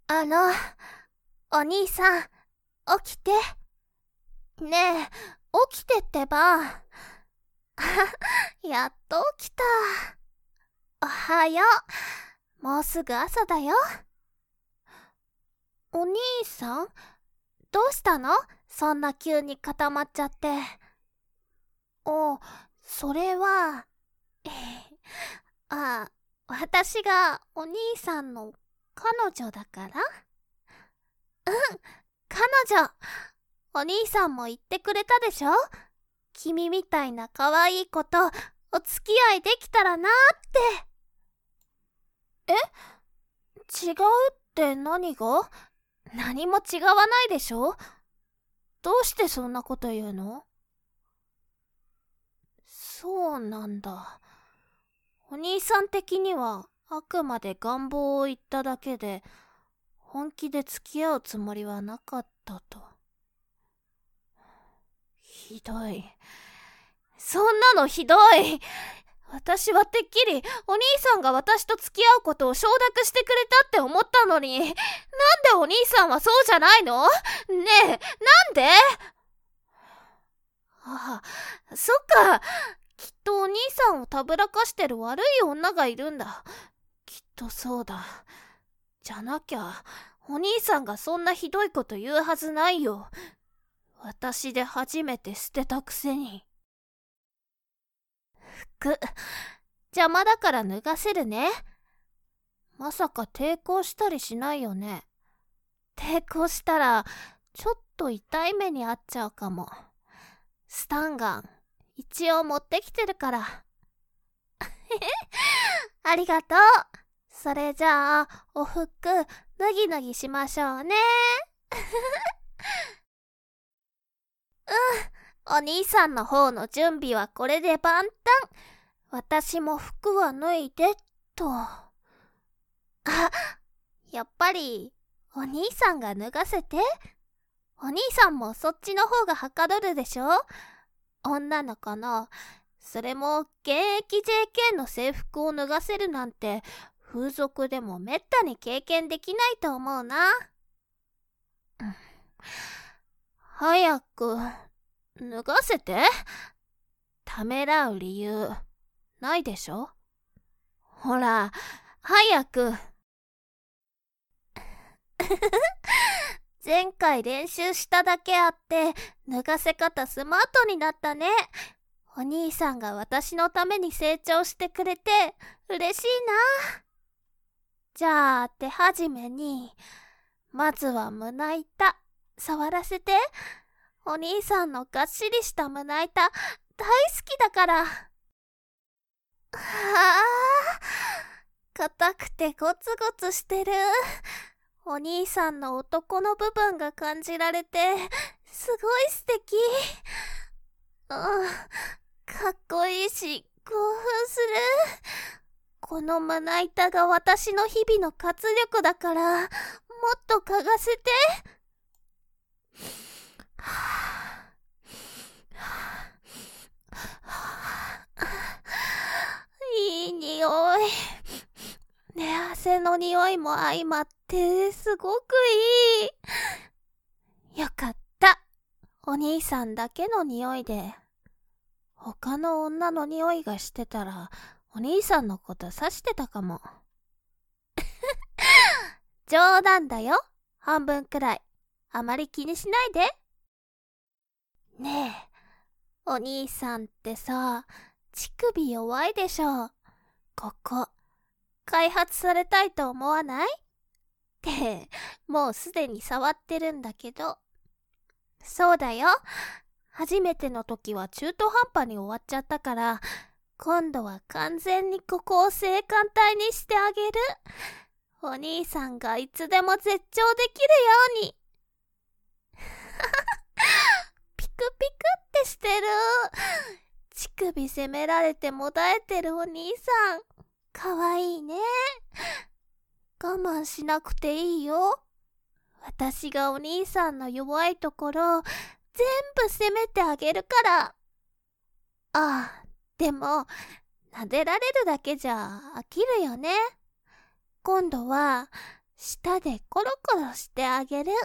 あの、お兄さん、起きて。ねえ、起きてってば。やっと起きた。おはよう。もうすぐ朝だよ。お兄さん、どうしたの？そんな急に固まっちゃって。それは、あ、私がお兄さんの彼女だから？彼女。お兄さんも言ってくれたでしょ？君みたいな可愛い子とお付き合いできたらなって。違うって何が？何も違わないでしょ？どうしてそんなこと言うの？そうなんだ。お兄さん的にはあくまで願望を言っただけで、本気で付き合うつもりはなかったと。ひどい。そんなのひどい。私はてっきりお兄さんが私と付き合うことを承諾してくれたって思ったのに、なんでお兄さんはそうじゃないの？ねえ、なんで？ああ、そっか。きっとお兄さんをたぶらかしてる悪い女がいるんだ。きっとそうだ。じゃなきゃ、お兄さんがそんなひどいこと言うはずないよ。私で初めて捨てたくせに。服、邪魔だから脱がせるね。まさか抵抗したりしないよね。抵抗したら、ちょっと痛い目に遭っちゃうかも。スタンガン、一応持ってきてるから。ありがとう。それじゃあ、お服、脱ぎ脱ぎしましょうね。お兄さんの方の準備はこれで万端。私も服は脱いでっと。やっぱり、お兄さんが脱がせて。お兄さんもそっちの方がはかどるでしょ？女の子の、それも現役 JK の制服を脱がせるなんて、風俗でもめったに経験できないと思うな。早く、脱がせて。ためらう理由、ないでしょ？ほら、早く。前回練習しただけあって、脱がせ方スマートになったね。お兄さんが私のために成長してくれて嬉しいな。じゃあ手始めに、まずは胸板、触らせて。お兄さんのがっしりした胸板、大好きだから。はあ、硬くてゴツゴツしてる。お兄さんの男の部分が感じられて、すごい素敵。かっこいいし、興奮する。この胸板が私の日々の活力だから、もっと嗅がせて。いい匂い。寝汗の匂いも相まってすごくいい。よかった。お兄さんだけの匂いで。他の女の匂いがしてたら、お兄さんのこと指してたかも。冗談だよ。半分くらい。あまり気にしないで。ねえ、お兄さんってさ、乳首弱いでしょ。ここ、開発されたいと思わない？って、もうすでに触ってるんだけど。そうだよ。初めての時は中途半端に終わっちゃったから、今度は完全にここを性感帯にしてあげる。お兄さんがいつでも絶頂できるように。ピクピクってしてる。乳首責められてもだえてるお兄さん。かわいいね。我慢しなくていいよ。私がお兄さんの弱いところ、全部責めてあげるから。ああ、でも、撫でられるだけじゃ飽きるよね。今度は、 舌でコロコロしてあげる。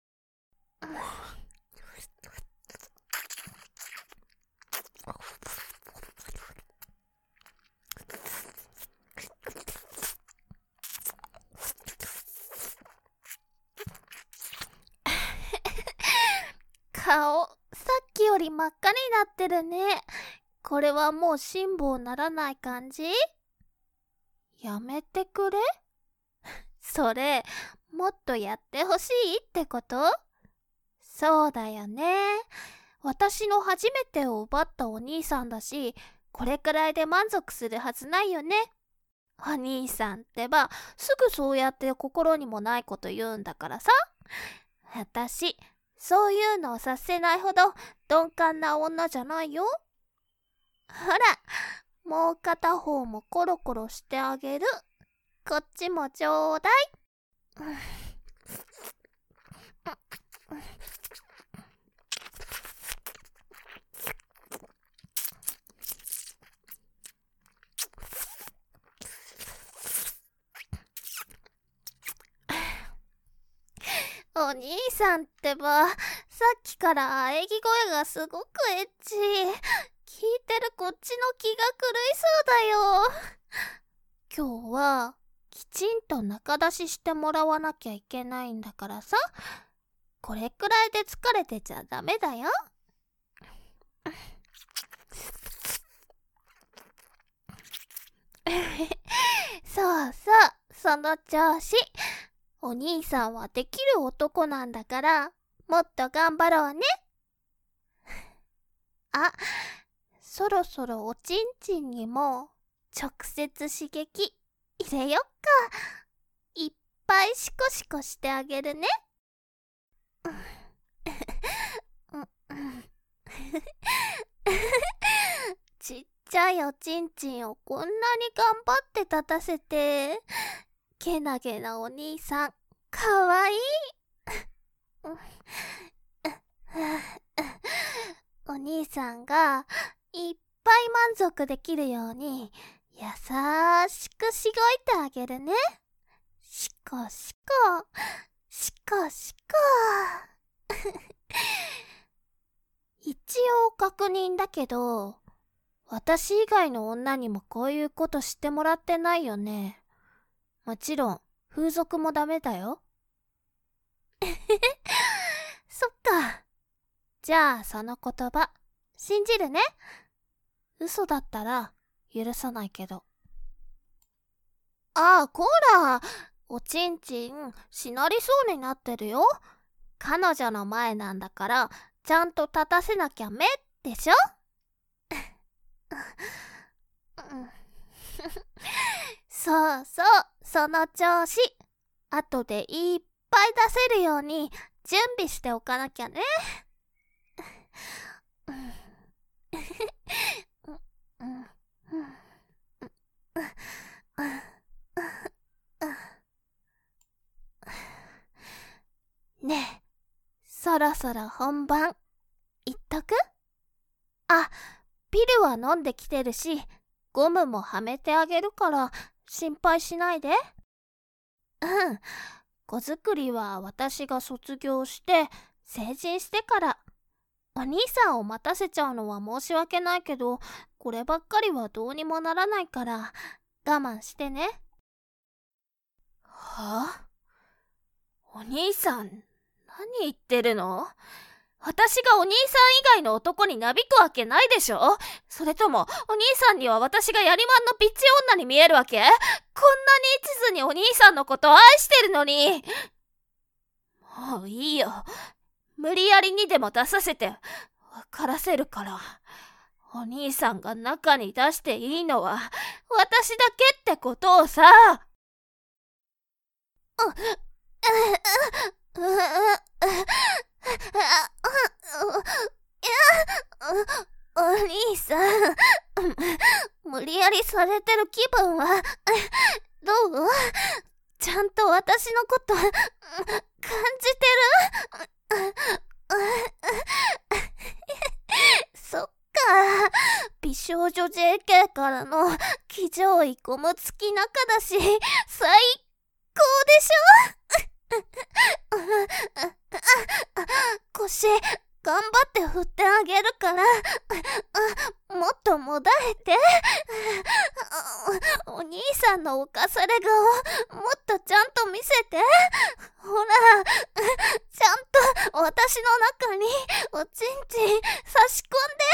顔、さっきより真っ赤になってるね。これはもう辛抱ならない感じ？やめてくれ？それ、もっとやってほしいってこと？そうだよね。私の初めてを奪ったお兄さんだし、これくらいで満足するはずないよね。お兄さんってば、すぐそうやって心にもないこと言うんだからさ。私、そういうのをさせないほど鈍感な女じゃないよ。ほら、もう片方もコロコロしてあげる。こっちもちょうだい。お兄さんってば、さっきから喘ぎ声がすごくエッチ。聞いてるこっちの気が狂いそうだよ。今日はきちんと仲出ししてもらわなきゃいけないんだからさ。これくらいで疲れてちゃダメだよ。そうそう、その調子。お兄さんはできる男なんだから、もっと頑張ろうね。あ、そろそろおちんちんにも直接刺激入れよっか。いっぱいシコシコしてあげるね。ちっちゃいおちんちんをこんなに頑張って立たせて、けなげなお兄さん、かわいい。お兄さんがいっぱい満足できるように優しくしごいてあげるね。しこしこ、しこしこ。一応確認だけど、私以外の女にもこういうことしてもらってないよね。もちろん風俗もダメだよ。そっか。じゃあその言葉信じるね。嘘だったら許さないけど。ああ、こら、おちんちんしなりそうになってるよ。彼女の前なんだからちゃんと立たせなきゃめでしょ。そうそう、その調子。後でいっぱい出せるように準備しておかなきゃね。ねえ、そろそろ本番言っとく？あ、ピルは飲んできてるし、ゴムもはめてあげるから心配しないで。うん、子作りは私が卒業して成人してから。お兄さんを待たせちゃうのは申し訳ないけど、こればっかりはどうにもならないから我慢してね。はあ？お兄さん、何言ってるの？私がお兄さん以外の男になびくわけないでしょ？それともお兄さんには私がやりまんのピッチ女に見えるわけ？こんなに一途にお兄さんのことを愛してるのに。もういいよ。無理やりにでも出させて分からせるから。お兄さんが中に出していいのは私だけってことをさ。お兄さん、無理やりされてる気分はどう？ちゃんと私のこと感じてる？そっか、美少女 JK からの騎乗位ゴム付き仲だし最高でしょ。腰、頑張って振ってあげるから、もっともだえて。お兄さんの犯され顔、もっとちゃんと見せて。ほら、ちゃんと私の中におちんちん差し込んで。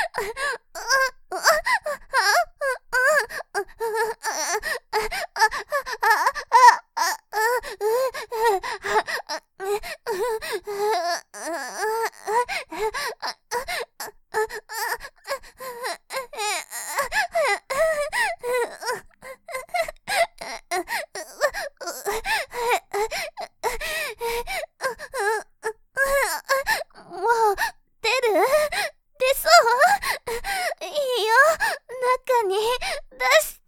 もう出そういいよ、中に出して。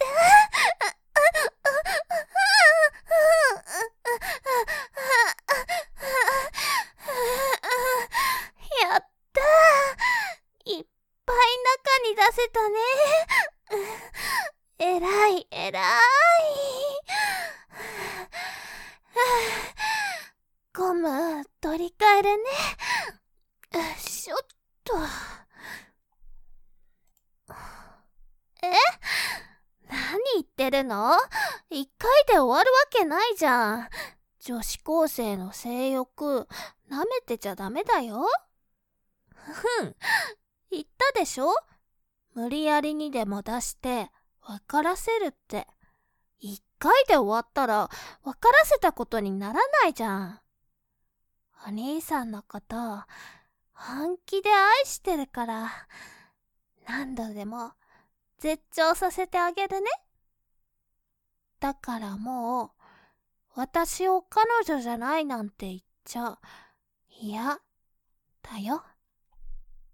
やったー、いっぱい中に出せたね。えらいえらい。ゴム取り替えるね。しょっと。何言ってるの？一回で終わるわけないじゃん。女子高生の性欲、舐めてちゃダメだよ。言ったでしょ？無理やりにでも出して分からせるって。一回で終わったら分からせたことにならないじゃん。お兄さんのこと本気で愛してるから、何度でも絶頂させてあげるね。だからもう私を彼女じゃないなんて言っちゃ、いや